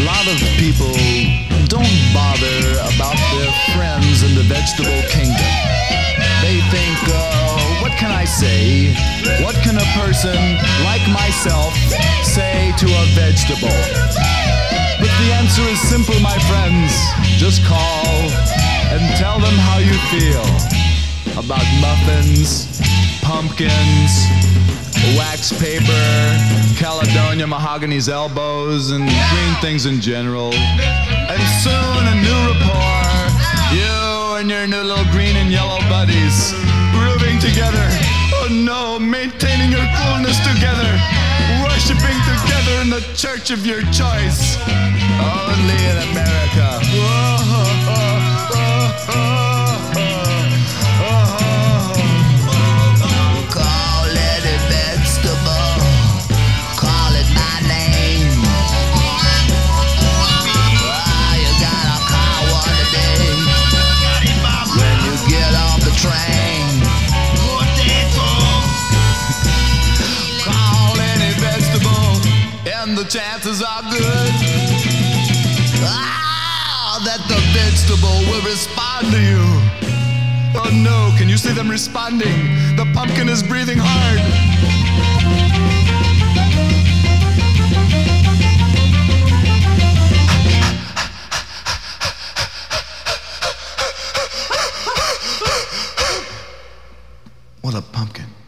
lot of people don't bother about their friends in the vegetable kingdom. They think, what can I say? What can a person like myself say to a vegetable? But the answer is simple, my friends. Just call and tell them how you feel about muffins, pumpkins, wax paper, Caledonia mahogany's elbows, and green things in general. And soon a new rapport, you and your new little green and yellow buddies, grooving together. Oh no, maintaining your coolness together, worshiping together in the church of your choice. Only in America. The chances are good that the vegetable will respond to you. Oh no, can you see them responding? The pumpkin is breathing hard.